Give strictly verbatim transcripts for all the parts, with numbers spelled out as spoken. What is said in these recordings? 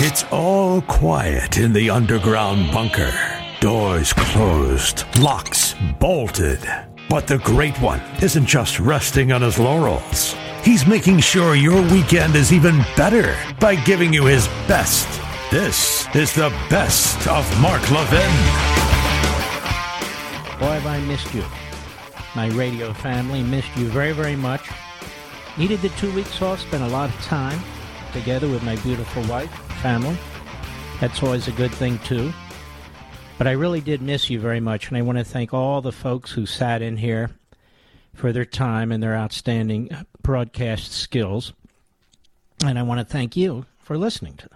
It's all quiet in the underground bunker. Doors closed, locks bolted. But the Great One isn't just resting on his laurels. He's making sure your weekend is even better by giving you his best. This is the best of Mark Levin. Boy, have I missed you. My radio family missed you very, very much. Needed the two weeks off, spent a lot of time together with my beautiful wife, family. That's always a good thing, too. But I really did miss you very much, and I want to thank all the folks who sat in here for their time and their outstanding broadcast skills. And I want to thank you for listening to them.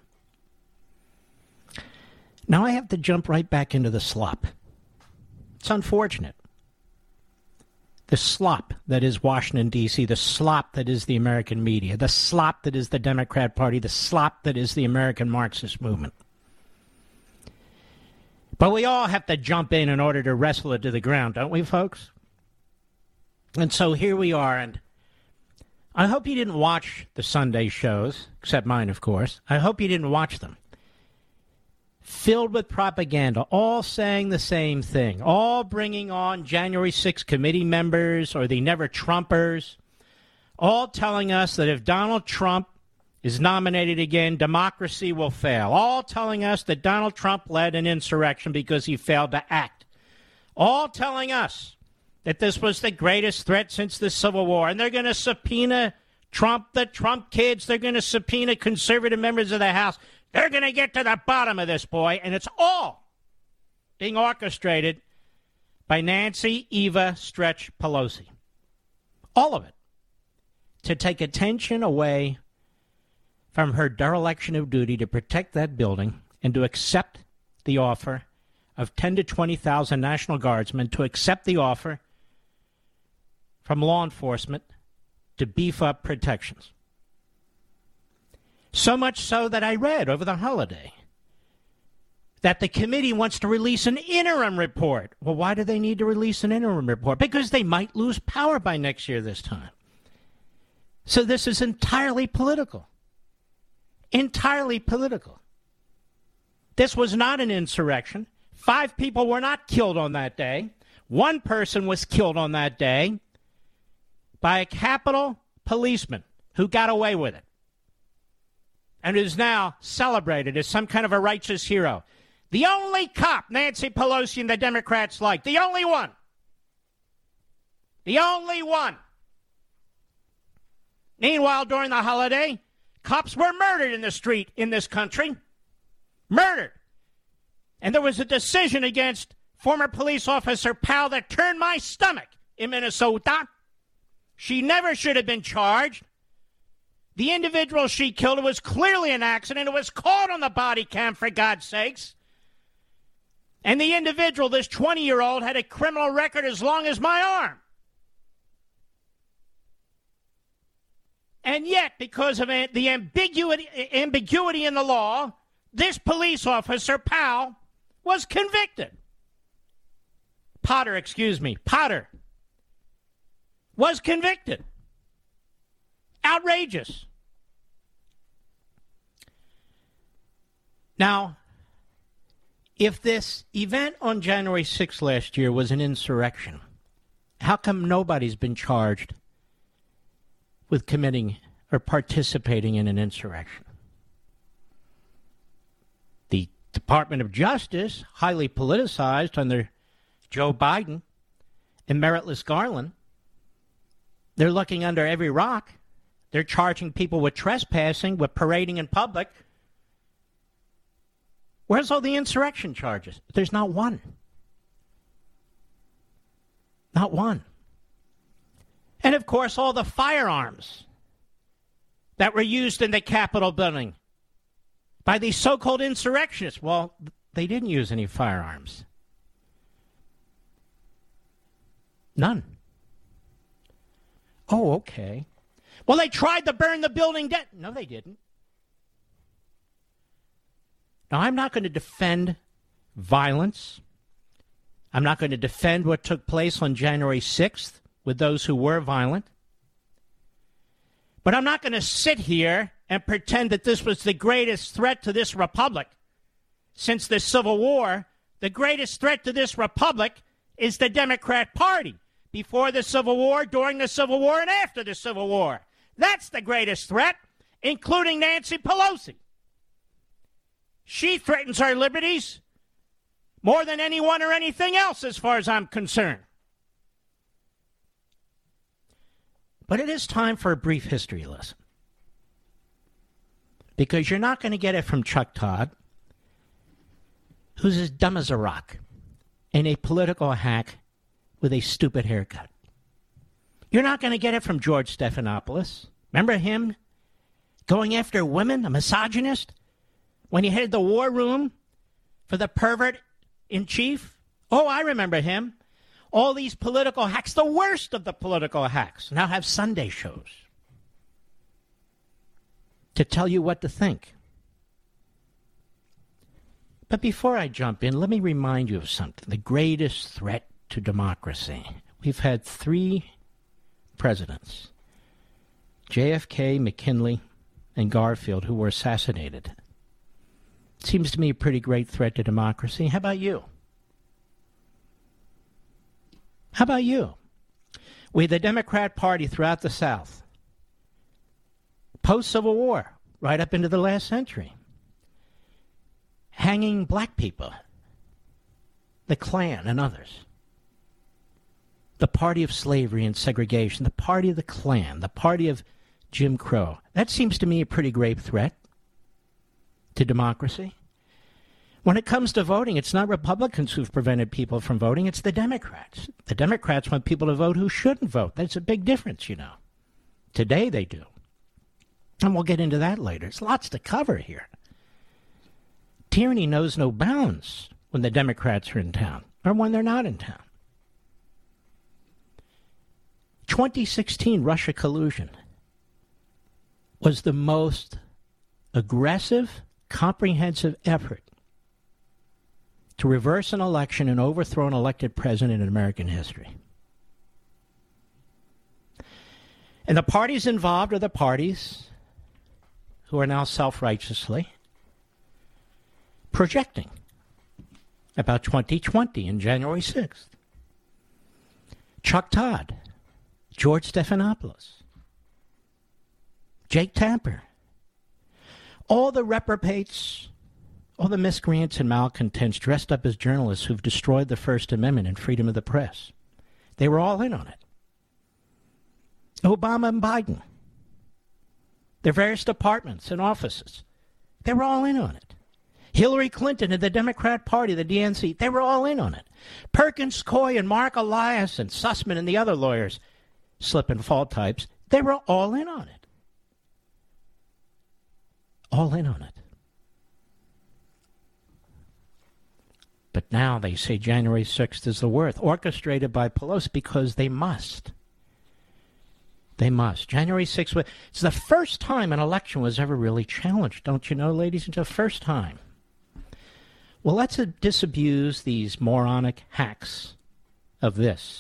Now I have to jump right back into the slop. It's unfortunate. The slop that is Washington, D C, the slop that is the American media, the slop that is the Democrat Party, the slop that is the American Marxist movement. But we all have to jump in in order to wrestle it to the ground, don't we, folks? And so here we are, and I hope you didn't watch the Sunday shows, except mine, of course. I hope you didn't watch them. Filled with propaganda, all saying the same thing, all bringing on January sixth committee members or the never-Trumpers, all telling us that if Donald Trump is nominated again, democracy will fail. All telling us that Donald Trump led an insurrection because he failed to act. All telling us that this was the greatest threat since the Civil War. And they're going to subpoena Trump, the Trump kids. They're going to subpoena conservative members of the House. They're going to get to the bottom of this, boy. And it's all being orchestrated by Nancy Eva Stretch Pelosi. All of it. To take attention away from her dereliction of duty to protect that building and to accept the offer of ten to twenty thousand National Guardsmen, to accept the offer from law enforcement to beef up protections. So much so that I read over the holiday that the committee wants to release an interim report. Well, why do they need to release an interim report? Because they might lose power by next year this time. So this is entirely political. Entirely political. This was not an insurrection. Five people were not killed on that day. One person was killed on that day by a Capitol policeman who got away with it and is now celebrated as some kind of a righteous hero. The only cop Nancy Pelosi and the Democrats like. The only one. The only one. Meanwhile, during the holiday, cops were murdered in the street in this country. Murdered. And there was a decision against former police officer Powell that turned my stomach in Minnesota. She never should have been charged. The individual she killed, it was clearly an accident. It was caught on the body cam, for God's sakes. And the individual, this twenty-year-old, had a criminal record as long as my arm. And yet, because of the ambiguity, ambiguity in the law, this police officer, Powell, was convicted. Potter, excuse me, Potter was convicted. Outrageous. Now, if this event on January sixth last year was an insurrection, how come nobody's been charged with committing or participating in an insurrection? The Department of Justice, highly politicized under Joe Biden and Meritless Garland, they're looking under every rock. They're charging people with trespassing, with parading in public. Where's all the insurrection charges? There's not one. Not one. And, of course, all the firearms that were used in the Capitol building by these so-called insurrectionists. Well, they didn't use any firearms. None. Oh, okay. Well, they tried to burn the building down. No, they didn't. Now, I'm not going to defend violence. I'm not going to defend what took place on January sixth with those who were violent. But I'm not going to sit here and pretend that this was the greatest threat to this republic since the Civil War. The greatest threat to this republic is the Democrat Party. Before the Civil War, during the Civil War, and after the Civil War. That's the greatest threat, including Nancy Pelosi. She threatens our liberties more than anyone or anything else, as far as I'm concerned. But it is time for a brief history lesson. Because you're not going to get it from Chuck Todd, who's as dumb as a rock, and a political hack with a stupid haircut. You're not going to get it from George Stephanopoulos. Remember him going after women, a misogynist, when he headed the war room for the pervert in chief? Oh, I remember him. All these political hacks, the worst of the political hacks, now have Sunday shows to tell you what to think. But before I jump in, let me remind you of something. The greatest threat to democracy. We've had three presidents, J F K, McKinley, and Garfield, who were assassinated. Seems to me a pretty great threat to democracy. How about you? How about you? We had the Democrat Party throughout the South, post-Civil War, right up into the last century, hanging black people, the Klan and others. The party of slavery and segregation, the party of the Klan, the party of Jim Crow. That seems to me a pretty grave threat to democracy. When it comes to voting, it's not Republicans who've prevented people from voting, it's the Democrats. The Democrats want people to vote who shouldn't vote. That's a big difference, you know. Today they do. And we'll get into that later. There's lots to cover here. Tyranny knows no bounds when the Democrats are in town or when they're not in town. twenty sixteen Russia collusion was the most aggressive, comprehensive effort to reverse an election and overthrow an elected president in American history. And the parties involved are the parties who are now self-righteously projecting about twenty twenty and January sixth. Chuck Todd, George Stephanopoulos, Jake Tapper, all the reprobates, all the miscreants and malcontents dressed up as journalists who've destroyed the First Amendment and freedom of the press. They were all in on it. Obama and Biden, their various departments and offices, they were all in on it. Hillary Clinton and the Democrat Party, the D N C, they were all in on it. Perkins Coie and Mark Elias and Sussman and the other lawyers, slip and fall types, they were all in on it. All in on it. But now they say January sixth is the worst, orchestrated by Pelosi because they must. They must. January sixth, it's the first time an election was ever really challenged, don't you know, ladies and gentlemen? First time. Well, let's disabuse these moronic hacks of this.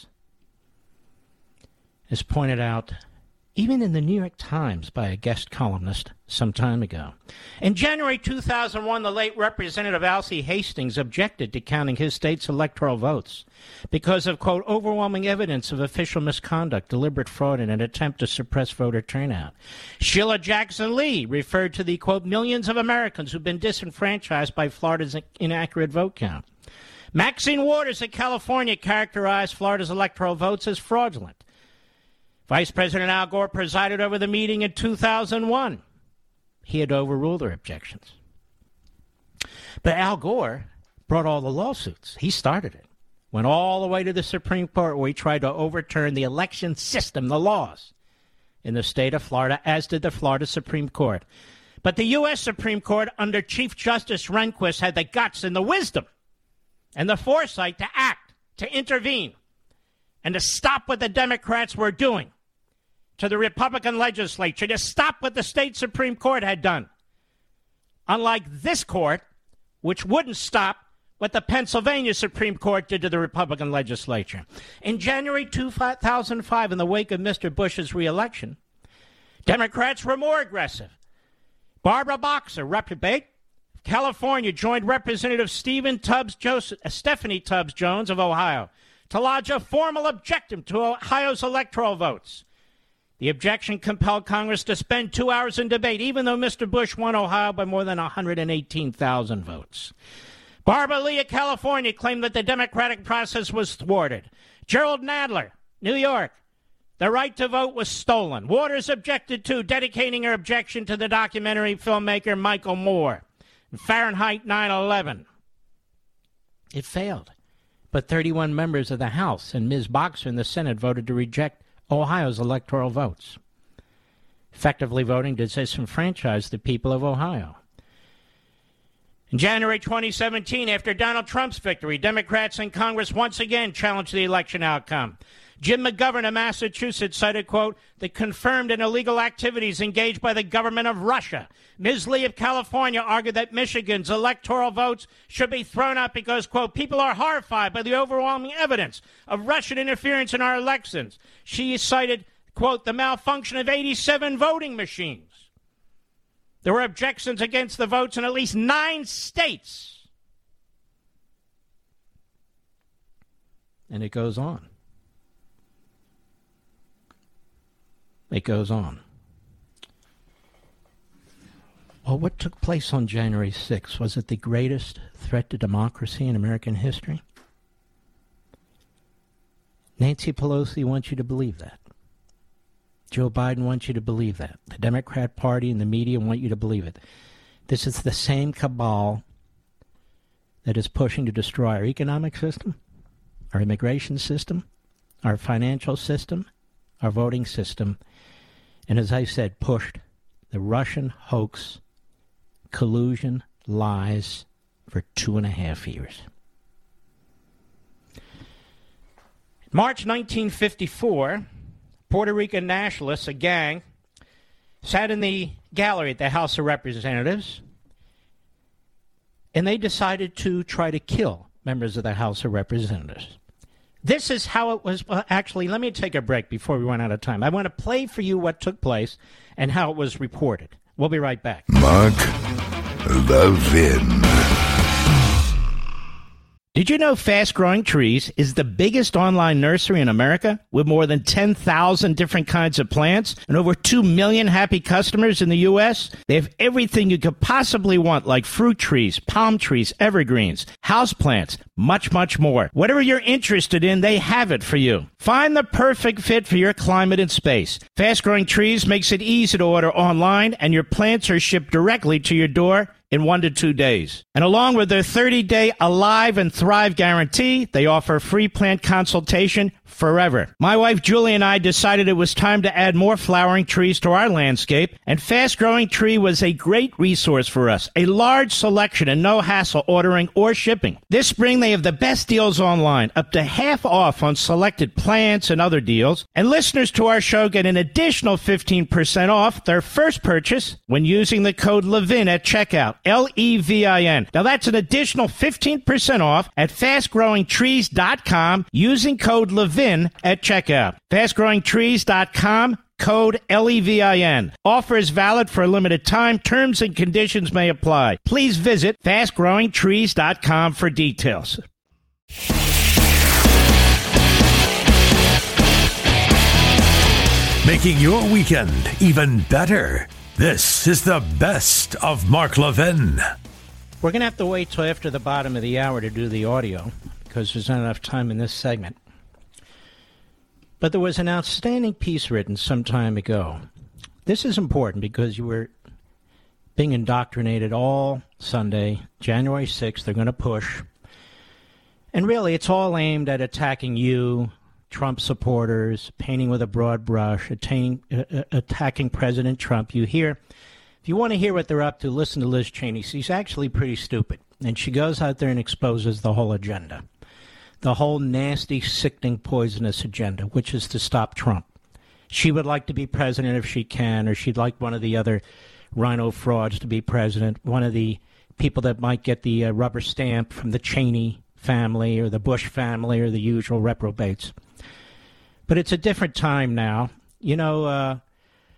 As pointed out even in the New York Times by a guest columnist some time ago. In January two thousand one, the late Representative Alcee Hastings objected to counting his state's electoral votes because of, quote, overwhelming evidence of official misconduct, deliberate fraud, and an attempt to suppress voter turnout. Sheila Jackson Lee referred to the, quote, millions of Americans who've been disenfranchised by Florida's inaccurate vote count. Maxine Waters of California characterized Florida's electoral votes as fraudulent. Vice President Al Gore presided over the meeting in two thousand one. He had overruled their objections. But Al Gore brought all the lawsuits. He started it. Went all the way to the Supreme Court where he tried to overturn the election system, the laws in the state of Florida, as did the Florida Supreme Court. But the U S Supreme Court under Chief Justice Rehnquist had the guts and the wisdom and the foresight to act, to intervene, and to stop what the Democrats were doing to the Republican legislature, to stop what the state Supreme Court had done. Unlike this court, which wouldn't stop what the Pennsylvania Supreme Court did to the Republican legislature. In January two thousand five, in the wake of Mister Bush's reelection, Democrats were more aggressive. Barbara Boxer, reprobate. California, joined Representative Stephen Tubbs Joseph, uh, Stephanie Tubbs Jones of Ohio to lodge a formal objection to Ohio's electoral votes. The objection compelled Congress to spend two hours in debate, even though Mister Bush won Ohio by more than one hundred eighteen thousand votes. Barbara Lee of California claimed that the democratic process was thwarted. Gerald Nadler, New York, the right to vote was stolen. Waters objected to, dedicating her objection to the documentary filmmaker Michael Moore. Fahrenheit nine eleven. It failed. But thirty-one members of the House and Miz Boxer in the Senate voted to reject Ohio's electoral votes, effectively voting to disenfranchise the people of Ohio. In January twenty seventeen, after Donald Trump's victory, Democrats in Congress once again challenged the election outcome. Jim McGovern of Massachusetts cited, quote, the confirmed and illegal activities engaged by the government of Russia. Miz Lee of California argued that Michigan's electoral votes should be thrown out because, quote, people are horrified by the overwhelming evidence of Russian interference in our elections. She cited, quote, the malfunction of eighty-seven voting machines. There were objections against the votes in at least nine states. And it goes on. It goes on. Well, what took place on January sixth? Was it the greatest threat to democracy in American history? Nancy Pelosi wants you to believe that. Joe Biden wants you to believe that. The Democrat Party and the media want you to believe it. This is the same cabal that is pushing to destroy our economic system, our immigration system, our financial system, our voting system, and as I said, pushed the Russian hoax, collusion, lies for two and a half years. March nineteen fifty-four, Puerto Rican nationalists, a gang, sat in the gallery at the House of Representatives, and they decided to try to kill members of the House of Representatives. This is how it was. Well, actually, let me take a break before we run out of time. I want to play for you what took place and how it was reported. We'll be right back. Mark Levin. Did you know Fast Growing Trees is the biggest online nursery in America with more than ten thousand different kinds of plants and over two million happy customers in the U S? They have everything you could possibly want, like fruit trees, palm trees, evergreens, houseplants, much, much more. Whatever you're interested in, they have it for you. Find the perfect fit for your climate and space. Fast Growing Trees makes it easy to order online, and your plants are shipped directly to your door in one to two days. And along with their thirty-day Alive and Thrive guarantee, they offer free plant consultation forever. My wife Julie and I decided it was time to add more flowering trees to our landscape, and Fast Growing Tree was a great resource for us. A large selection and no hassle ordering or shipping. This spring they have the best deals online, up to half off on selected plants and other deals. And listeners to our show get an additional fifteen percent off their first purchase when using the code Levin at checkout. L E V I N. Now that's an additional fifteen percent off at fast growing trees dot com using code Levin at checkout. fast growing trees dot com, code L E V I N. Offer is valid for a limited time. Terms and conditions may apply. Please visit fast growing trees dot com for details. Making your weekend even better. This is the best of Mark Levin. We're going to have to wait till after the bottom of the hour to do the audio because there's not enough time in this segment. But there was an outstanding piece written some time ago. This is important because you were being indoctrinated all Sunday, January sixth. They're going to push. And really, it's all aimed at attacking you, Trump supporters, painting with a broad brush, attaining, uh, attacking President Trump. You hear, if you want to hear what they're up to, listen to Liz Cheney. She's actually pretty stupid. And she goes out there and exposes the whole agenda. The whole nasty, sickening, poisonous agenda, which is to stop Trump. She would like to be president if she can, or she'd like one of the other rhino frauds to be president, one of the people that might get the uh, rubber stamp from the Cheney family or the Bush family or the usual reprobates. But it's a different time now. You know, uh,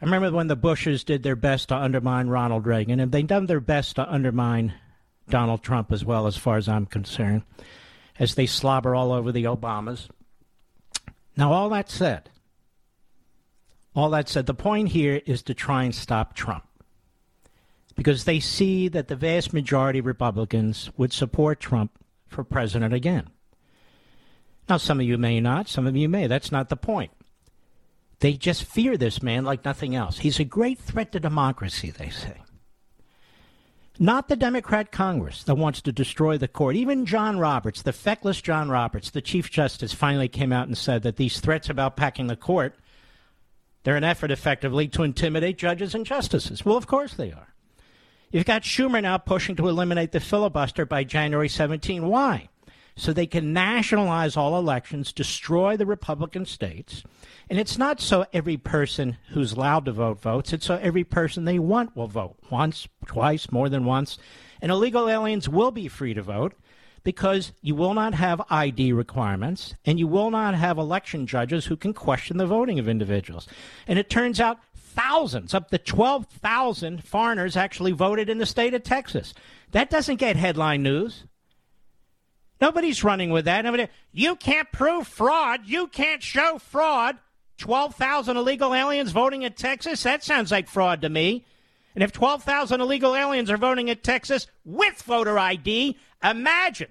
I remember when the Bushes did their best to undermine Ronald Reagan, and they've done their best to undermine Donald Trump as well, as far as I'm concerned, as they slobber all over the Obamas. Now, all that said, all that said, the point here is to try and stop Trump, because they see that the vast majority of Republicans would support Trump for president again. Now, some of you may not, some of you may. That's not the point. They just fear this man like nothing else. He's a great threat to democracy, they say. Not the Democrat Congress that wants to destroy the court. Even John Roberts, the feckless John Roberts, the Chief Justice, finally came out and said that these threats about packing the court, they're an effort effectively to intimidate judges and justices. Well, of course they are. You've got Schumer now pushing to eliminate the filibuster by January seventeenth. Why? So they can nationalize all elections, destroy the Republican states. And it's not so every person who's allowed to vote votes. It's so every person they want will vote once, twice, more than once. And illegal aliens will be free to vote because you will not have I D requirements and you will not have election judges who can question the voting of individuals. And it turns out thousands, up to twelve thousand foreigners actually voted in the state of Texas. That doesn't get headline news. Nobody's running with that. Nobody, you can't prove fraud. You can't show fraud. twelve thousand illegal aliens voting in Texas? That sounds like fraud to me. And if twelve thousand illegal aliens are voting in Texas with voter I D, imagine.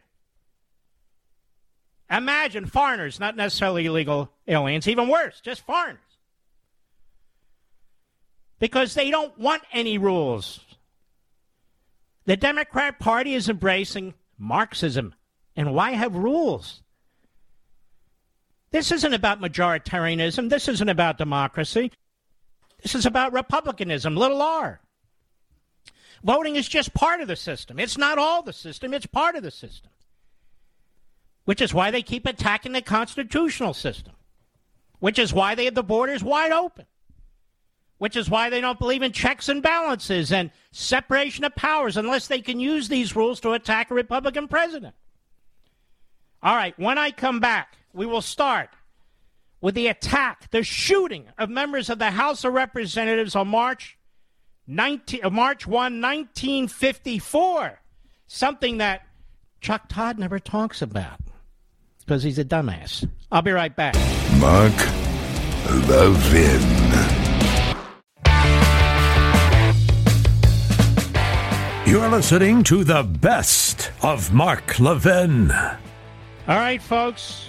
Imagine foreigners, not necessarily illegal aliens, even worse, just foreigners. Because they don't want any rules. The Democrat Party is embracing Marxism. And why have rules? This isn't about majoritarianism. This isn't about democracy. This is about republicanism, little r. Voting is just part of the system. It's not all the system. It's part of the system. Which is why they keep attacking the constitutional system. Which is why they have the borders wide open. Which is why they don't believe in checks and balances and separation of powers unless they can use these rules to attack a Republican president. All right, when I come back, we will start with the attack, the shooting of members of the House of Representatives on March nineteenth, March first, nineteen fifty-four, something that Chuck Todd never talks about because he's a dumbass. I'll be right back. Mark Levin. You're listening to the best of Mark Levin. All right, folks.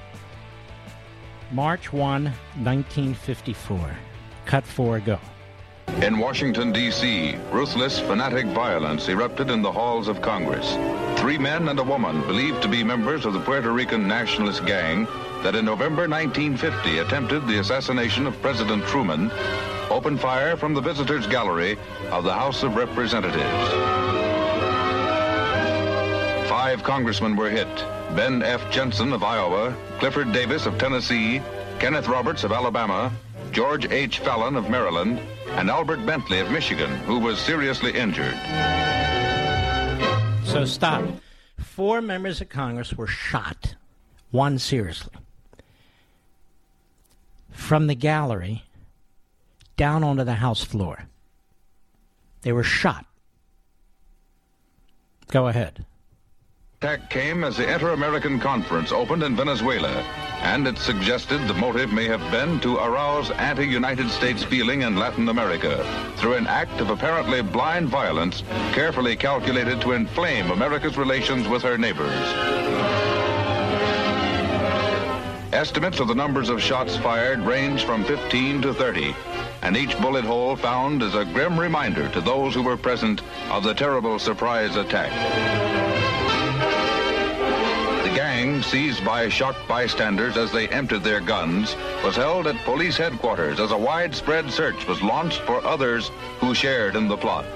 March first, nineteen fifty-four. Cut four, go. In Washington, D C, ruthless, fanatic violence erupted in the halls of Congress. Three men and a woman believed to be members of the Puerto Rican nationalist gang that in November nineteen fifty attempted the assassination of President Truman opened fire from the visitors' gallery of the House of Representatives. Five congressmen were hit. Ben F. Jensen of Iowa, Clifford Davis of Tennessee, Kenneth Roberts of Alabama, George H. Fallon of Maryland, and Albert Bentley of Michigan, who was seriously injured. So stop. Four members of Congress were shot, one seriously, from the gallery down onto the House floor. They were shot. Go ahead. Attack came as the Inter-American Conference opened in Venezuela, and it suggested the motive may have been to arouse anti-United States feeling in Latin America through an act of apparently blind violence carefully calculated to inflame America's relations with her neighbors. Estimates of the numbers of shots fired range from fifteen to thirty, and each bullet hole found is a grim reminder to those who were present of the terrible surprise attack. Seized by shocked bystanders as they emptied their guns, was held at police headquarters as a widespread search was launched for others who shared in the plot.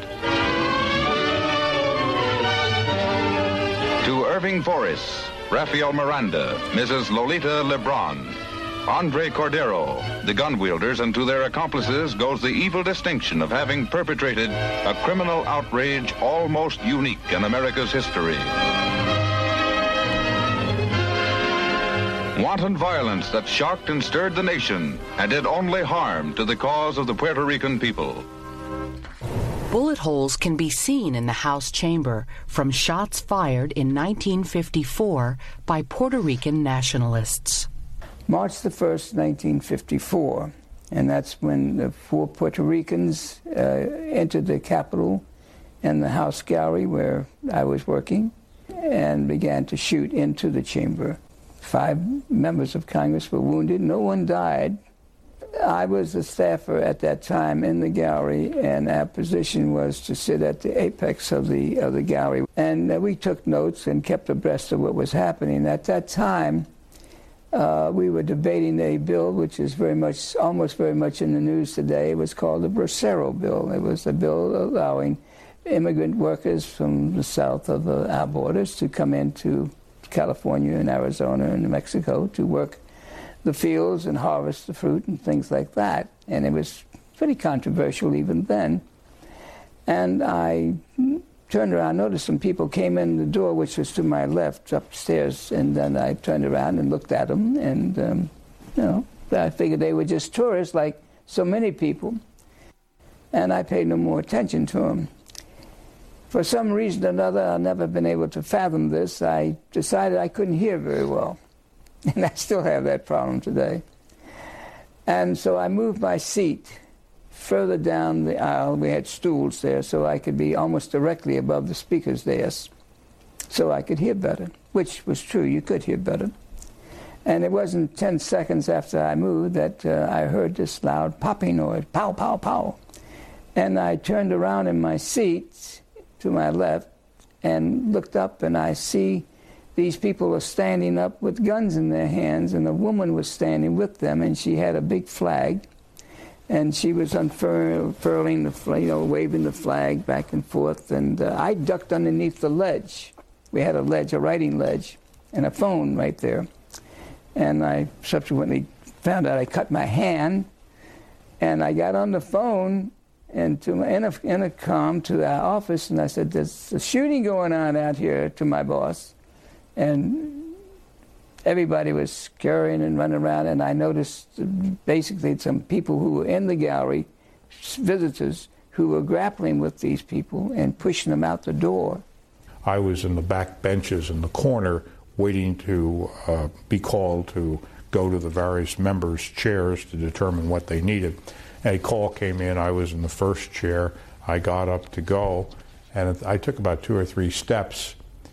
To Irving Forrest, Rafael Miranda, Missus Lolita Lebron, Andre Cordero, the gun wielders, and to their accomplices goes the evil distinction of having perpetrated a criminal outrage almost unique in America's history. Wanton violence that shocked and stirred the nation and did only harm to the cause of the Puerto Rican people. Bullet holes can be seen in the House chamber from shots fired in nineteen fifty-four by Puerto Rican nationalists. March the first, nineteen fifty-four, and that's when the four Puerto Ricans uh, entered the Capitol and the House gallery where I was working and began to shoot into the chamber. Five members of Congress were wounded. No one died. I was a staffer at that time in the gallery, and our position was to sit at the apex of the of the gallery. And uh, we took notes and kept abreast of what was happening. At that time, uh, we were debating a bill which is very much, almost very much in the news today. It was called the Bracero Bill. It was a bill allowing immigrant workers from the south of uh, our borders to come into California and Arizona and New Mexico to work the fields and harvest the fruit and things like that. And it was pretty controversial even then. And I turned around, noticed some people came in the door, which was to my left, upstairs, and then I turned around and looked at them, and, um, you know, I figured they were just tourists like so many people, and I paid no more attention to them. For some reason or another, I've never been able to fathom this, I decided I couldn't hear very well. And I still have that problem today. And so I moved my seat further down the aisle. We had stools there, so I could be almost directly above the speaker's desk, so I could hear better, which was true. You could hear better. And it wasn't ten seconds after I moved that uh, I heard this loud popping noise, pow, pow, pow. And I turned around in my seat to my left and looked up, and I see these people are standing up with guns in their hands, and a woman was standing with them, and she had a big flag, and she was unfurling the flag, you know, waving the flag back and forth, and uh, I ducked underneath the ledge. We had a ledge, a writing ledge, and a phone right there, and I subsequently found out I cut my hand, and I got on the phone and to my intercom to our office, and I said, "There's a shooting going on out here," to my boss. And everybody was scurrying and running around, and I noticed basically some people who were in the gallery, visitors, who were grappling with these people and pushing them out the door. I was in the back benches in the corner waiting to uh, be called to go to the various members' chairs to determine what they needed. A call came in, I was in the first chair, I got up to go, and I took about two or three steps.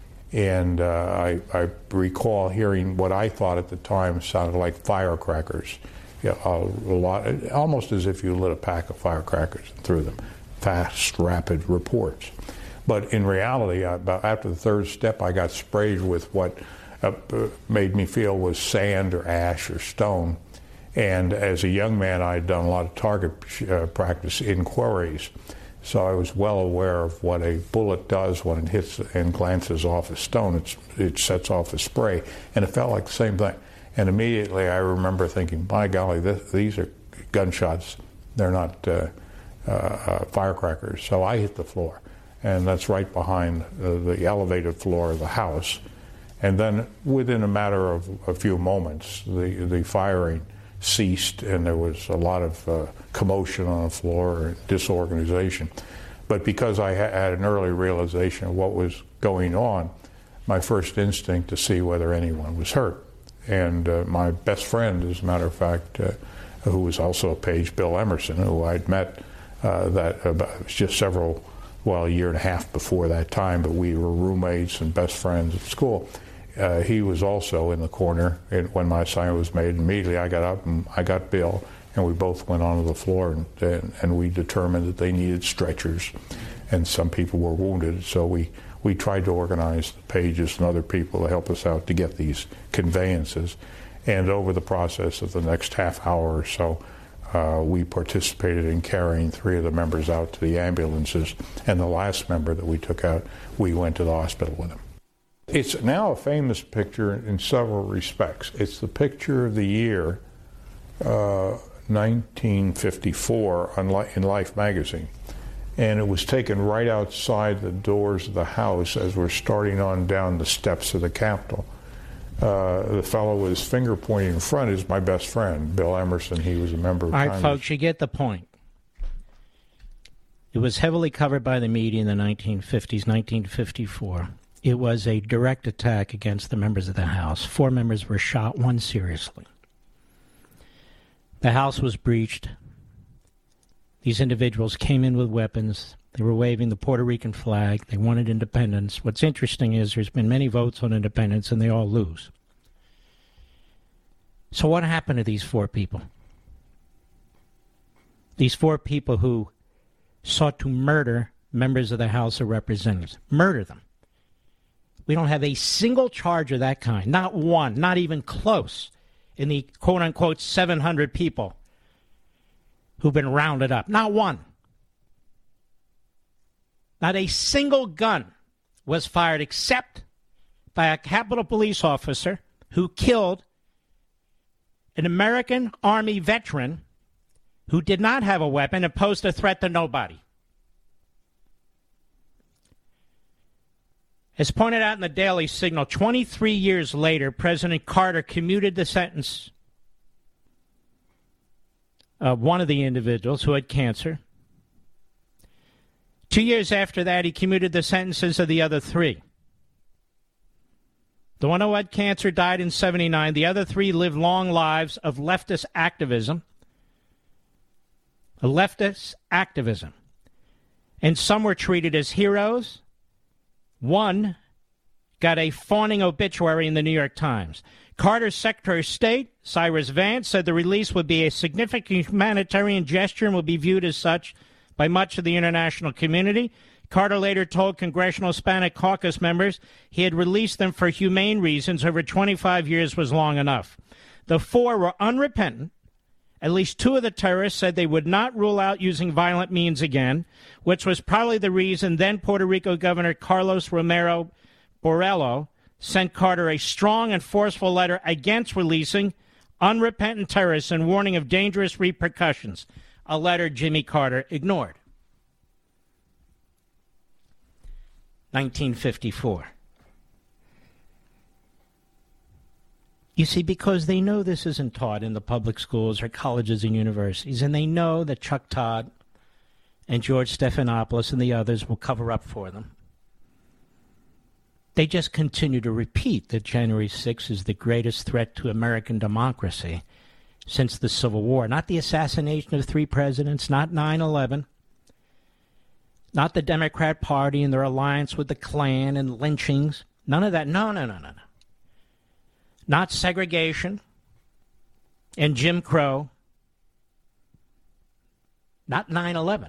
And uh, I, I recall hearing what I thought at the time sounded like firecrackers. You know, a, a lot, almost as if you lit a pack of firecrackers and threw them. Fast, rapid reports. But in reality, about after the third step, I got sprayed with what uh, made me feel was sand or ash or stone. And as a young man, I had done a lot of target uh, practice in quarries. So I was well aware of what a bullet does when it hits and glances off a stone. It's, it sets off a spray, and it felt like the same thing. And immediately I remember thinking, by golly, this, these are gunshots. They're not uh, uh, uh, firecrackers. So I hit the floor, and that's right behind uh, the elevated floor of the house. And then within a matter of a few moments, the, the firing ceased, and there was a lot of uh, commotion on the floor, disorganization. But because I ha- had an early realization of what was going on, my first instinct to see whether anyone was hurt. And uh, my best friend, as a matter of fact, uh, who was also a page, Bill Emerson, who I'd met uh, that about, it was just several, well, a year and a half before that time, but we were roommates and best friends at school. Uh, he was also in the corner and when my assignment was made. Immediately I got up and I got Bill, and we both went onto the floor, and, and, and we determined that they needed stretchers, and some people were wounded. So we, we tried to organize the pages and other people to help us out to get these conveyances. And over the process of the next half hour or so, uh, we participated in carrying three of the members out to the ambulances, and the last member that we took out, we went to the hospital with him. It's now a famous picture in several respects. It's the picture of the year uh, nineteen fifty-four in Life magazine. And it was taken right outside the doors of the house as we're starting on down the steps of the Capitol. uh, the fellow with his finger pointing in front is my best friend, Bill Emerson. He was a member of All right, Congress. folks, you get the point. It was heavily covered by the media in the nineteen fifties, nineteen fifty-four. It was a direct attack against the members of the House. Four members were shot, one seriously. The House was breached. These individuals came in with weapons. They were waving the Puerto Rican flag. They wanted independence. What's interesting is there's been many votes on independence, and they all lose. So what happened to these four people? These four people who sought to murder members of the House of Representatives. Murder them. We don't have a single charge of that kind. Not one. Not even close. In the quote-unquote seven hundred people who've been rounded up. Not one. Not a single gun was fired except by a Capitol Police officer who killed an American Army veteran who did not have a weapon and posed a threat to nobody. As pointed out in the Daily Signal, twenty-three years later, President Carter commuted the sentence of one of the individuals who had cancer. Two years after that, he commuted the sentences of the other three. The one who had cancer died in seventy-nine. The other three lived long lives of leftist activism. A leftist activism. And some were treated as heroes. One got a fawning obituary in the New York Times. Carter's Secretary of State, Cyrus Vance, said the release would be a significant humanitarian gesture and would be viewed as such by much of the international community. Carter later told Congressional Hispanic Caucus members he had released them for humane reasons. Over twenty-five years was long enough. The four were unrepentant. At least two of the terrorists said they would not rule out using violent means again, which was probably the reason then Puerto Rico Governor Carlos Romero Borrello sent Carter a strong and forceful letter against releasing unrepentant terrorists and warning of dangerous repercussions, a letter Jimmy Carter ignored. nineteen fifty-four. You see, because they know this isn't taught in the public schools or colleges and universities, and they know that Chuck Todd and George Stephanopoulos and the others will cover up for them. They just continue to repeat that January sixth is the greatest threat to American democracy since the Civil War. Not the assassination of three presidents, not nine eleven, not the Democrat Party and their alliance with the Klan and lynchings. None of that. No, no, no, no, no. Not segregation and Jim Crow. Not nine eleven.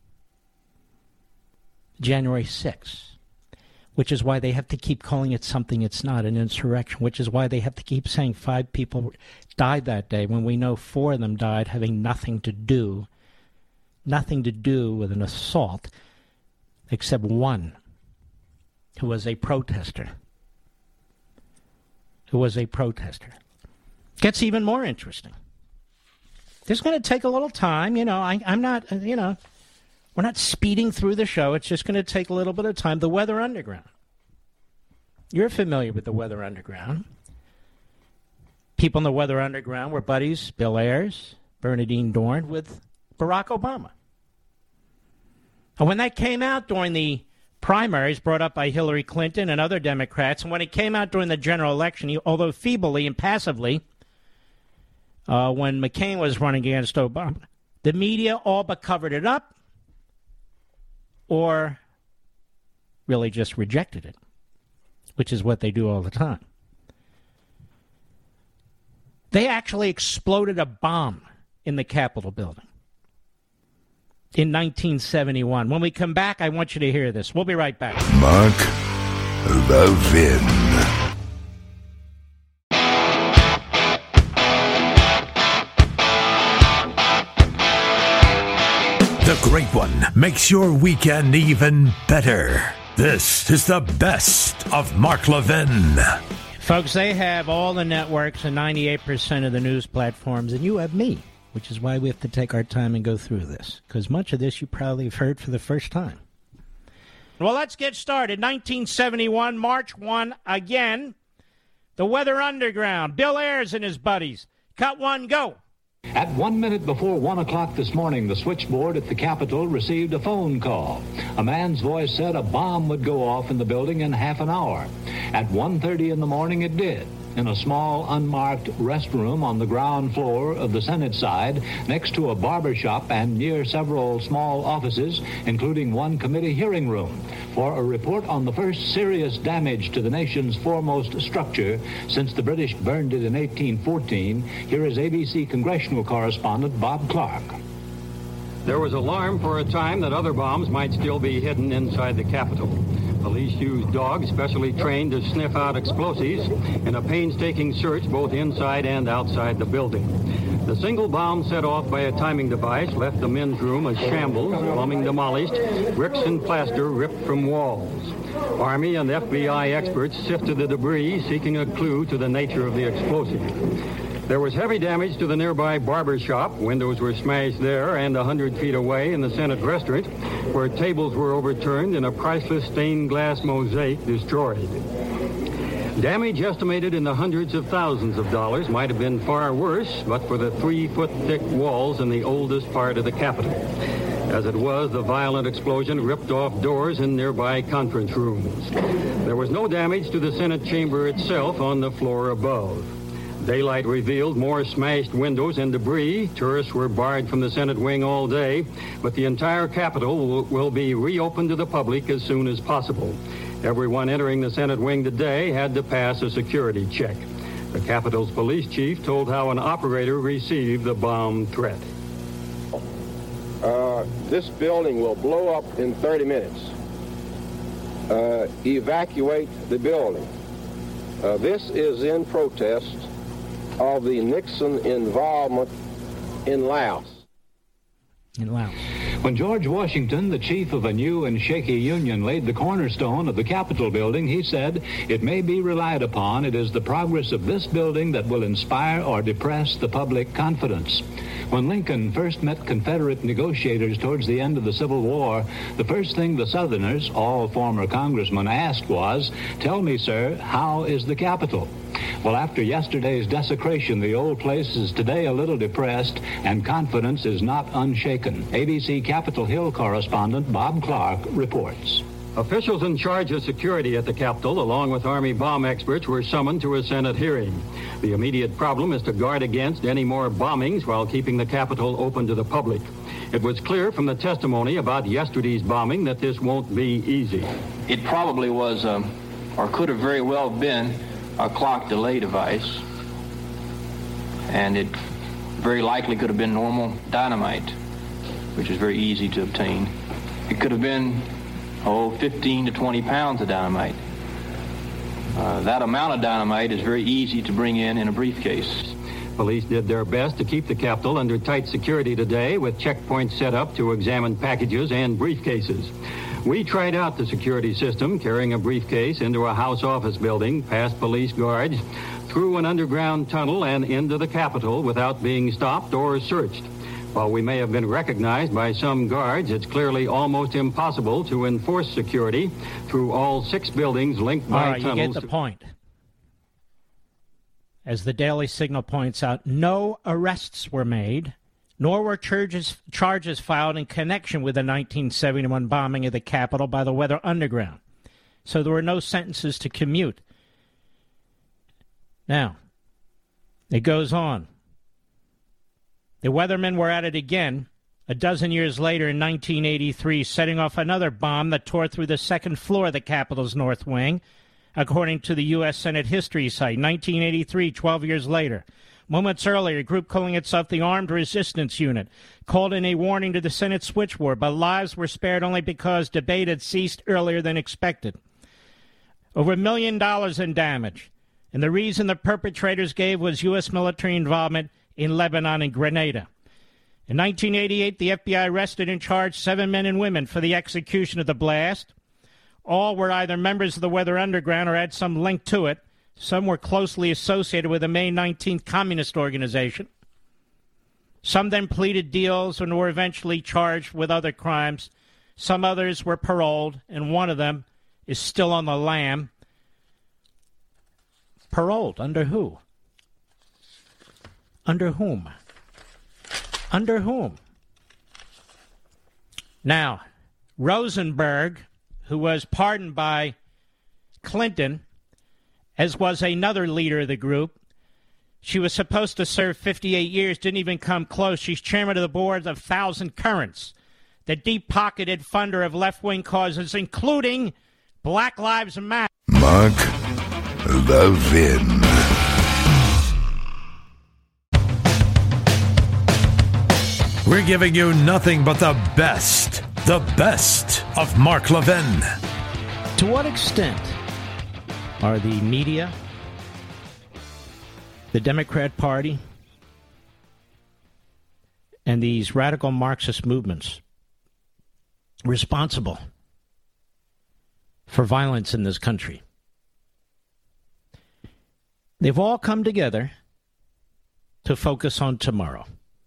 January sixth. Which is why they have to keep calling it something it's not, an insurrection. Which is why they have to keep saying five people died that day when we know four of them died having nothing to do, nothing to do with an assault, except one who was a protester. Who was a protester. Gets even more interesting. This is going to take a little time. You know, I, I'm not, you know, we're not speeding through the show. It's just going to take a little bit of time. The Weather Underground. You're familiar with the Weather Underground. People in the Weather Underground were buddies, Bill Ayers, Bernadine Dorn, with Barack Obama. And when that came out during the primaries brought up by Hillary Clinton and other Democrats, and when it came out during the general election, he, although feebly and passively, uh, when McCain was running against Obama, the media all but covered it up or really just rejected it, which is what they do all the time. They actually exploded a bomb in the Capitol building in nineteen seventy-one. When we come back, I want you to hear this. We'll be right back. Mark Levin. The Great One makes your weekend even better. This is the best of Mark Levin. Folks, they have all the networks and ninety-eight percent of the news platforms, and you have me, which is why we have to take our time and go through this, because much of this you probably have heard for the first time. Well, let's get started. nineteen seventy-one, March first, again, The Weather Underground, Bill Ayers and his buddies. Cut one, go. At one minute before one o'clock this morning, the switchboard at the Capitol received a phone call. A man's voice said a bomb would go off in the building in half an hour. At one thirty in the morning, it did, in a small, unmarked restroom on the ground floor of the Senate side, next to a barber shop and near several small offices, including one committee hearing room. For a report on the first serious damage to the nation's foremost structure since the British burned it in eighteen fourteen, here is A B C congressional correspondent Bob Clark. There was alarm for a time that other bombs might still be hidden inside the Capitol. Police used dogs specially trained to sniff out explosives in a painstaking search both inside and outside the building. The single bomb set off by a timing device left the men's room a shambles, plumbing demolished, bricks and plaster ripped from walls. Army and F B I experts sifted the debris, seeking a clue to the nature of the explosive. There was heavy damage to the nearby barber shop. Windows were smashed there, and a hundred feet away in the Senate restaurant, where tables were overturned and a priceless stained glass mosaic destroyed. Damage estimated in the hundreds of thousands of dollars might have been far worse, but for the three-foot-thick walls in the oldest part of the Capitol. As it was, the violent explosion ripped off doors in nearby conference rooms. There was no damage to the Senate chamber itself on the floor above. Daylight revealed more smashed windows and debris. Tourists were barred from the Senate wing all day, but the entire Capitol will, will be reopened to the public as soon as possible. Everyone entering the Senate wing today had to pass a security check. The Capitol's police chief told how an operator received the bomb threat. Uh, this building will blow up in thirty minutes. Uh, evacuate the building. Uh, this is in protest of the Nixon involvement in Laos. In Laos. When George Washington, the chief of a new and shaky union, laid the cornerstone of the Capitol building, he said, "It may be relied upon it is the progress of this building that will inspire or depress the public confidence." When Lincoln first met Confederate negotiators towards the end of the Civil War, the first thing the Southerners, all former congressmen, asked was, "Tell me, sir, how is the Capitol?" Well, after yesterday's desecration, the old place is today a little depressed, and confidence is not unshaken. A B C Capitol Hill correspondent Bob Clark reports. Officials in charge of security at the Capitol, along with Army bomb experts, were summoned to a Senate hearing. The immediate problem is to guard against any more bombings while keeping the Capitol open to the public. It was clear from the testimony about yesterday's bombing that this won't be easy. It probably was, um, or could have very well been, a clock delay device, and it very likely could have been normal dynamite, which is very easy to obtain. It could have been, oh, fifteen to twenty pounds of dynamite. Uh, that amount of dynamite is very easy to bring in in a briefcase. Police did their best to keep the Capitol under tight security today, with checkpoints set up to examine packages and briefcases. We tried out the security system, carrying a briefcase into a House office building, past police guards, through an underground tunnel and into the Capitol without being stopped or searched. While we may have been recognized by some guards, it's clearly almost impossible to enforce security through all six buildings linked by all right, tunnels. You get the point. As the Daily Signal points out, no arrests were made, nor were charges, charges filed in connection with the nineteen seventy-one bombing of the Capitol by the Weather Underground. So there were no sentences to commute. Now, it goes on. The weathermen were at it again a dozen years later in nineteen eighty-three, setting off another bomb that tore through the second floor of the Capitol's north wing, according to the U S Senate history site. nineteen eighty-three, twelve years later. Moments earlier, a group calling itself the Armed Resistance Unit called in a warning to the Senate switchboard, but lives were spared only because debate had ceased earlier than expected. Over a million dollars in damage, and the reason the perpetrators gave was U S military involvement in Lebanon and Grenada. In nineteen eighty-eight, the F B I arrested and charged seven men and women for the execution of the blast. All were either members of the Weather Underground or had some link to it. Some were closely associated with the May nineteenth Communist Organization. Some then pleaded deals and were eventually charged with other crimes. Some others were paroled, and one of them is still on the lam. Paroled. Under who? Under whom? Under whom? Now, Rosenberg, who was pardoned by Clinton, as was another leader of the group, she was supposed to serve fifty-eight years, didn't even come close. She's chairman of the board of Thousand Currents, the deep-pocketed funder of left-wing causes, including Black Lives Matter. Mark Levin. We're giving you nothing but the best, the best of Mark Levin. To what extent are the media, the Democrat Party, and these radical Marxist movements responsible for violence in this country? They've all come together to focus on tomorrow.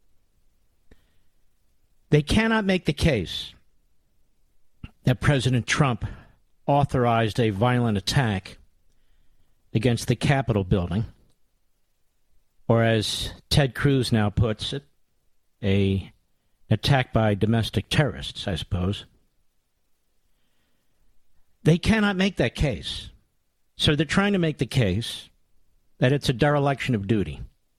They cannot make the case that President Trump authorized a violent attack against the Capitol building, or as Ted Cruz now puts it, a attack by domestic terrorists, I suppose. They cannot make that case. So they're trying to make the case that it's a dereliction of duty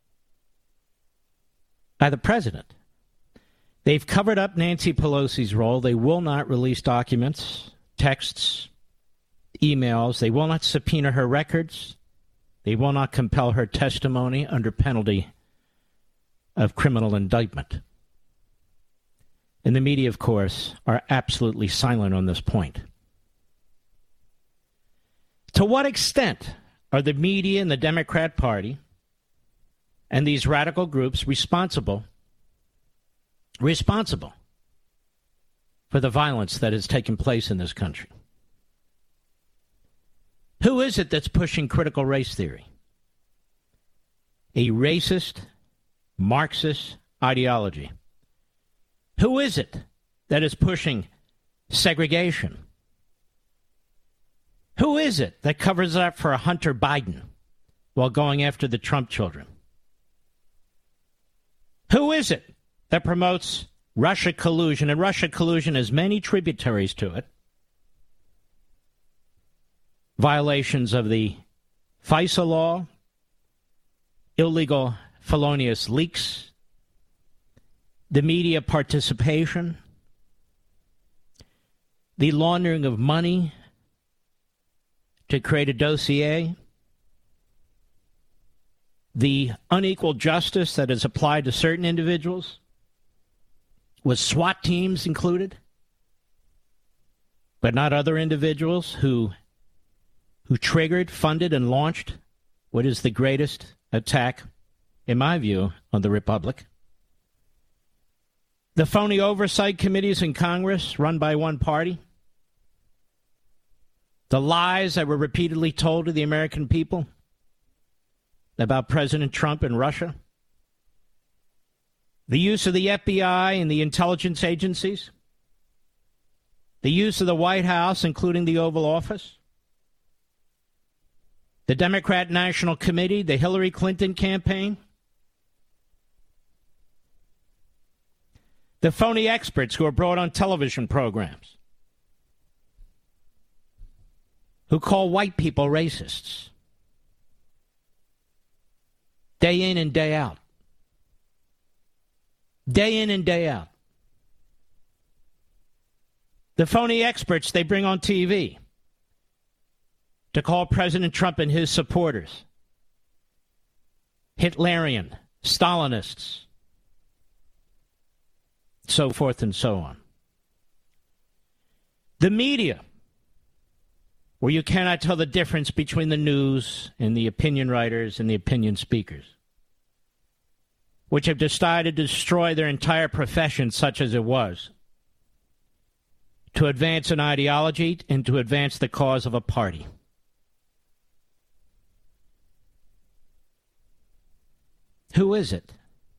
by the president. They've covered up Nancy Pelosi's role. They will not release documents, texts, emails. They will not subpoena her records. They will not compel her testimony under penalty of criminal indictment. And the media, of course, are absolutely silent on this point. To what extent are the media and the Democrat Party and these radical groups responsible responsible for the violence that has taken place in this country? Who is it that's pushing critical race theory? A racist, Marxist ideology. Who is it that is pushing segregation? Who is it that covers up for Hunter Biden while going after the Trump children? Who is it that promotes Russia collusion? And Russia collusion has many tributaries to it. Violations of the FISA law, illegal felonious leaks, the media participation, the laundering of money to create a dossier, the unequal justice that is applied to certain individuals, with SWAT teams included, but not other individuals who who triggered, funded, and launched what is the greatest attack, in my view, on the Republic. The phony oversight committees in Congress run by one party. The lies that were repeatedly told to the American people about President Trump and Russia. The use of the F B I and the intelligence agencies. The use of the White House, including the Oval Office. The Democrat National Committee, the Hillary Clinton campaign. The phony experts who are brought on television programs, who call white people racists, day in and day out. Day in and day out. The phony experts they bring on T V to call President Trump and his supporters Hitlerian, Stalinists, so forth and so on. The media, where you cannot tell the difference between the news and the opinion writers and the opinion speakers, which have decided to destroy their entire profession, such as it was, to advance an ideology and to advance the cause of a party. Who is it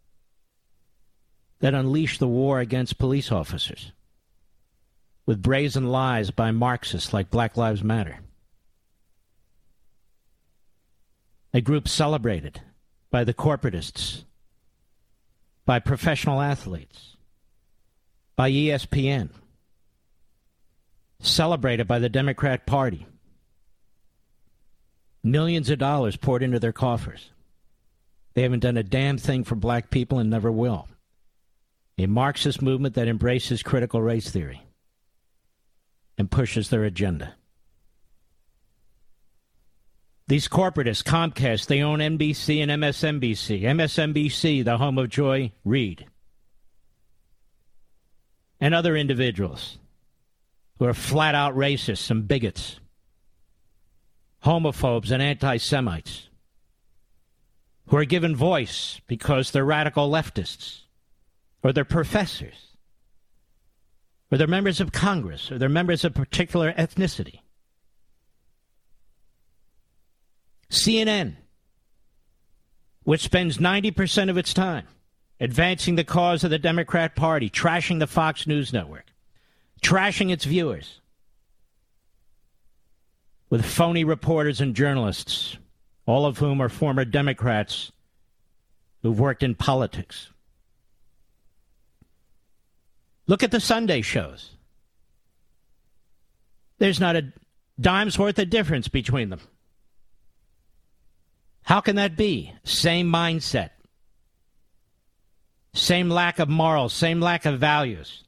that unleashed the war against police officers with brazen lies by Marxists like Black Lives Matter? a group celebrated by the corporatists, by professional athletes, by E S P N, celebrated by the Democrat Party. Millions of dollars poured into their coffers. They haven't done a damn thing for black people and never will. A Marxist movement that embraces critical race theory and pushes their agenda. These corporatists, Comcast, they own N B C and M S N B C. M S N B C, the home of Joy Reid. And other individuals who are flat-out racists and bigots, homophobes and anti-Semites, who are given voice because they're radical leftists, or they're professors, or they're members of Congress, or they're members of a particular ethnicity. C N N, which spends ninety percent of its time advancing the cause of the Democrat Party, trashing the Fox News Network, trashing its viewers with phony reporters and journalists, all of whom are former Democrats who've worked in politics. Look at the Sunday shows. There's not a dime's worth of difference between them. How can that be? Same mindset. Same lack of morals, same lack of values.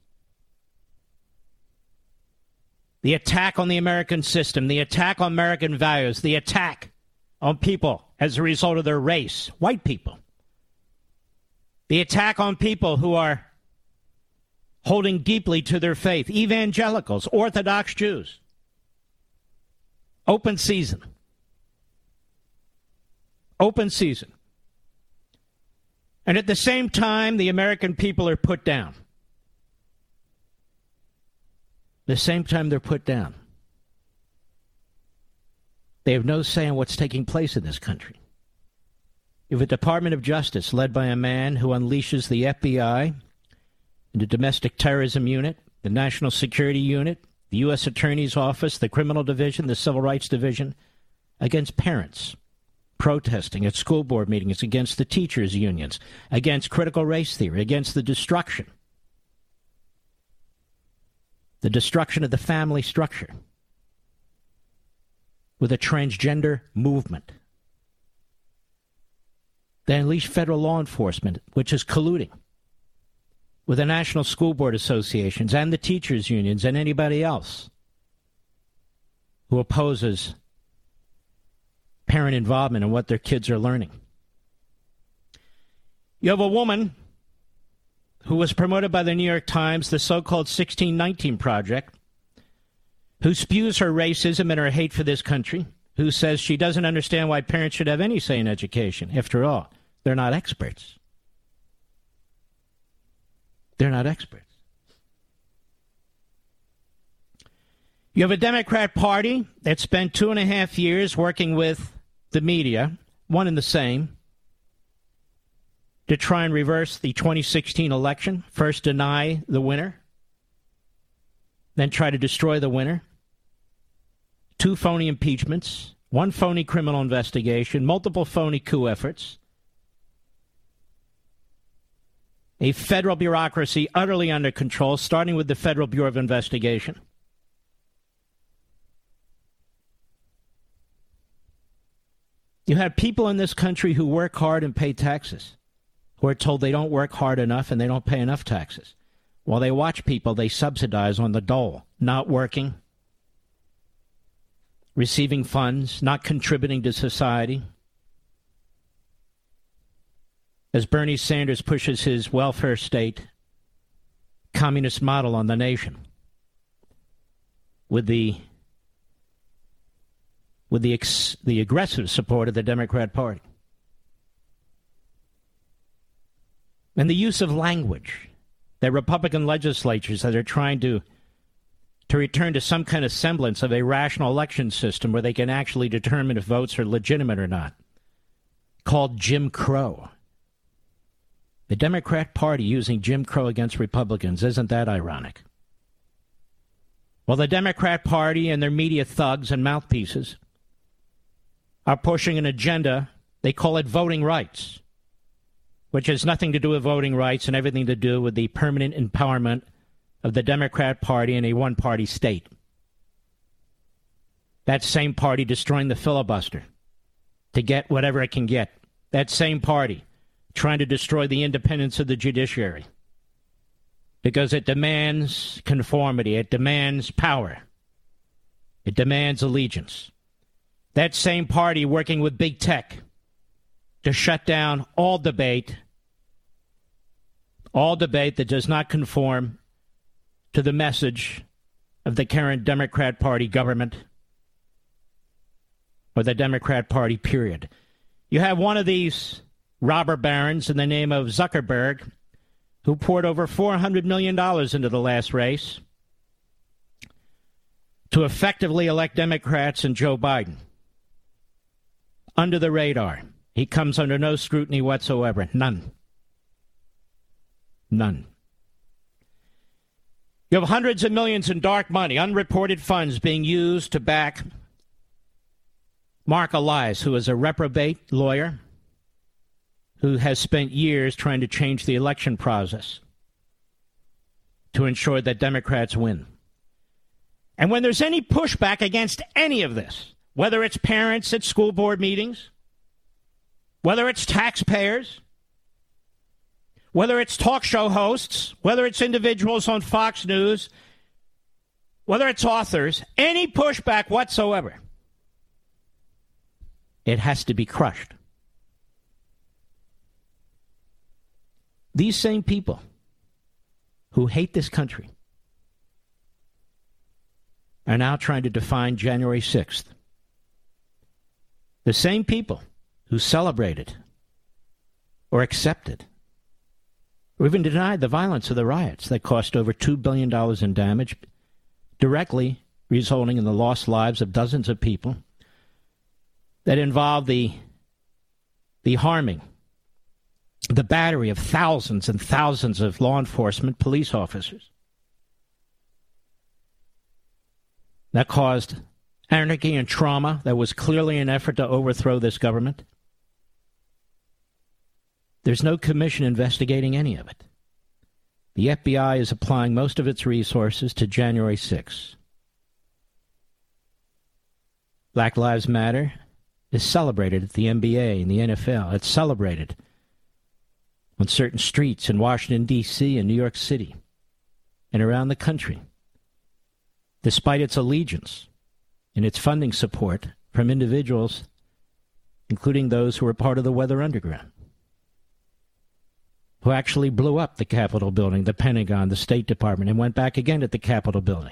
The attack on the American system, the attack on American values, the attack on people as a result of their race, white people. The attack on people who are holding deeply to their faith, evangelicals, Orthodox Jews. Open season. Open season. And at the same time, the American people are put down. The same time they're put down. They have no say in what's taking place in this country. You have a Department of Justice led by a man who unleashes the F B I, the Domestic Terrorism Unit, the National Security Unit, the U S Attorney's Office, the Criminal Division, the Civil Rights Division, against parents protesting at school board meetings, against the teachers' unions, against critical race theory, against the destruction, the destruction of the family structure with a transgender movement. They unleash federal law enforcement, which is colluding with the National School Board Associations and the teachers' unions and anybody else who opposes parent involvement in what their kids are learning. You have a woman who was promoted by the New York Times, the so-called sixteen nineteen Project, who spews her racism and her hate for this country, who says she doesn't understand why parents should have any say in education. After all, they're not experts. They're not experts. You have a Democrat Party that spent two and a half years working with the media, one and the same, to try and reverse the twenty sixteen election. First deny the winner, then try to destroy the winner. Two phony impeachments, one phony criminal investigation, multiple phony coup efforts. A federal bureaucracy utterly under control, starting with the Federal Bureau of Investigation. You have people in this country who work hard and pay taxes, who are told they don't work hard enough and they don't pay enough taxes. While they watch people they subsidize on the dole, not working, receiving funds, not contributing to society. As Bernie Sanders pushes his welfare state communist model on the nation with the with the ex, the aggressive support of the Democrat Party. And the use of language that Republican legislatures that are trying to to return to some kind of semblance of a rational election system where they can actually determine if votes are legitimate or not, called Jim Crow. The Democrat Party using Jim Crow against Republicans, isn't that ironic? Well, the Democrat Party and their media thugs and mouthpieces are pushing an agenda. They call it voting rights, which has nothing to do with voting rights and everything to do with the permanent empowerment of the Democrat Party in a one-party state. That same party destroying the filibuster to get whatever it can get. That same party trying to destroy the independence of the judiciary because it demands conformity, it demands power, it demands allegiance. That same party working with big tech to shut down all debate, all debate that does not conform to the message of the current Democrat Party government or the Democrat Party, period. You have one of these robber barons in the name of Zuckerberg who poured over four hundred million dollars into the last race to effectively elect Democrats and Joe Biden. Under the radar. He comes under no scrutiny whatsoever. None. None. You have hundreds of millions in dark money, unreported funds being used to back Mark Elias, who is a reprobate lawyer who has spent years trying to change the election process to ensure that Democrats win. And when there's any pushback against any of this, whether it's parents at school board meetings, whether it's taxpayers, whether it's talk show hosts, whether it's individuals on Fox News, whether it's authors, any pushback whatsoever, it has to be crushed. These same people who hate this country are now trying to define January sixth. The same people who celebrated or accepted or even denied the violence of the riots that cost over two billion dollars in damage, directly resulting in the lost lives of dozens of people, that involved the, the harming, the battery of thousands and thousands of law enforcement police officers. That caused anarchy and trauma that was clearly an effort to overthrow this government. There's no commission investigating any of it. The F B I is applying most of its resources to January sixth. Black Lives Matter is celebrated at the N B A and the N F L. It's celebrated on certain streets in Washington, D C and New York City and around the country, despite its allegiance and its funding support from individuals, including those who were part of the Weather Underground, who actually blew up the Capitol building, the Pentagon, the State Department, and went back again at the Capitol building.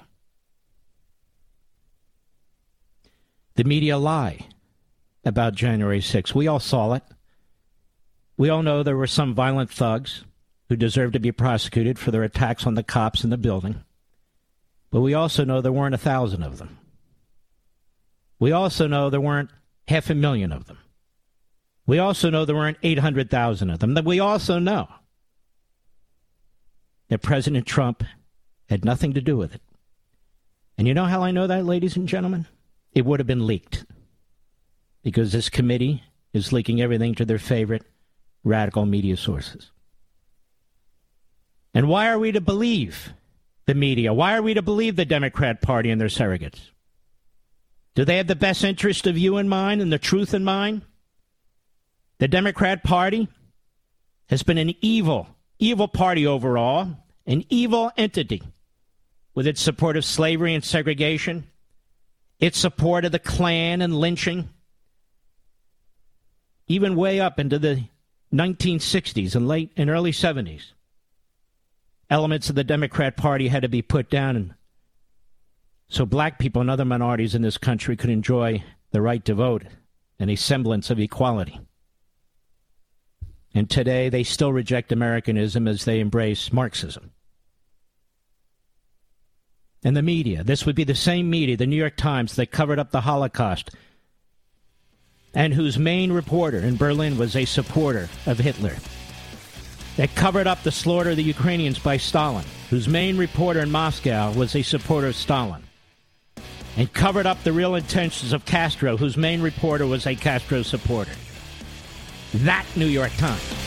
The media lie about January sixth. We all saw it. We all know there were some violent thugs who deserved to be prosecuted for their attacks on the cops in the building. But we also know there weren't a thousand of them. We also know there weren't half a million of them. We also know there weren't eight hundred thousand of them. That we also know that President Trump had nothing to do with it. And you know how I know that, ladies and gentlemen? It would have been leaked. Because this committee is leaking everything to their favorite radical media sources. And why are we to believe the media? Why are we to believe the Democrat Party and their surrogates? Do they have the best interest of you in mind and the truth in mind? The Democrat Party has been an evil, evil party overall, an evil entity with its support of slavery and segregation, its support of the Klan and lynching, even way up into the nineteen sixties and late and early seventies. Elements of the Democrat Party had to be put down and so black people and other minorities in this country could enjoy the right to vote and a semblance of equality. And today they still reject Americanism as they embrace Marxism. And the media, this would be the same media, the New York Times, that covered up the Holocaust and whose main reporter in Berlin was a supporter of Hitler, that covered up the slaughter of the Ukrainians by Stalin, whose main reporter in Moscow was a supporter of Stalin. and covered up the real intentions of Castro, whose main reporter was a Castro supporter. That New York Times.